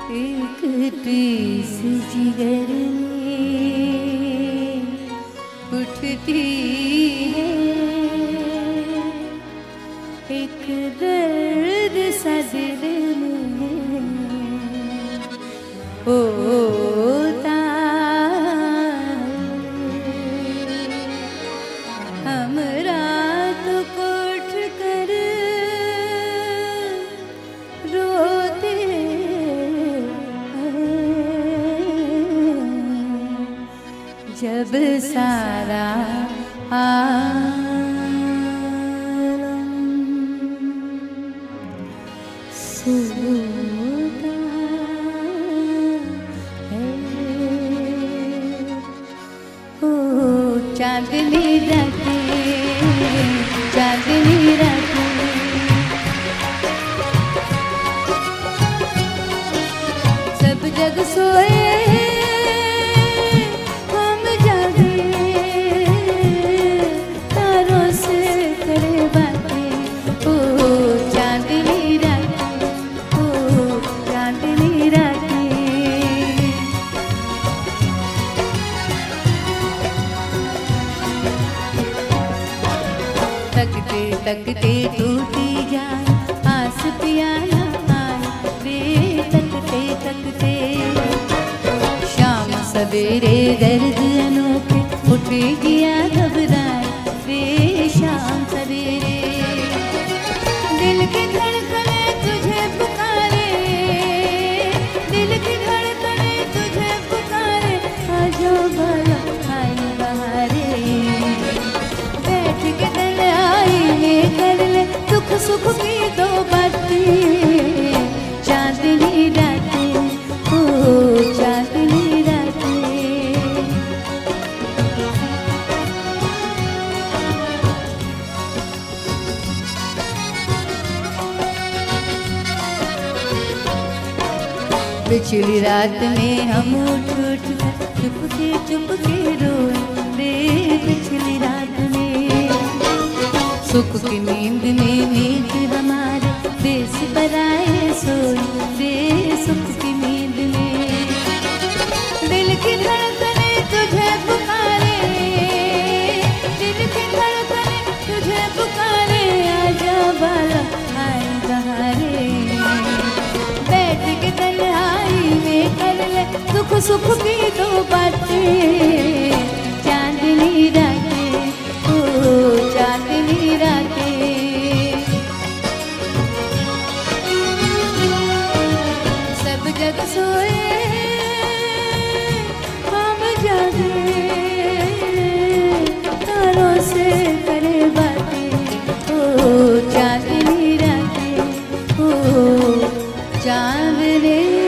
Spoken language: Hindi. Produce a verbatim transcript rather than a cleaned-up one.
एक टीस जिगर में उठती है एक दर्द सा दिल में होता हम रात को उठ कर रोते जब सारा आलम सोता है। ओ चांदनी रातें चांदनी रातें सब जग सोए तकते तकते टूटी जाए आस पियाला आए रे तकते तकते शाम सवेरे दर्द अनोखे उठे गया घबराए रे शाम सवेरे दिल की धड़कने तुझे पुकारे दिल की धड़कने तुझे पुकारे आजो भला आई बहारे बैठ के कर ले दुख सुख की दो बातें चांदनी रातें ओ चांदनी रातें पिछली रात में हम उठ उठ कर चुप के चुप के रोए रे पिछली रात में सुख की नींद में नींद हमारे देश पर आए सोए रे सुख की नींद में दिल की धड़कने तुझे पुकारे दिल की धड़कने तुझे पुकारे आजा बाला आए बहारे बैठ के तन्हाई में कर ले दुख सुख की दो बातें चांदनी रातें ओ चांदनी रातें सब जग सोए हम जागे तारों से करे बातें ओ चांदनी रातें ओ चांदनी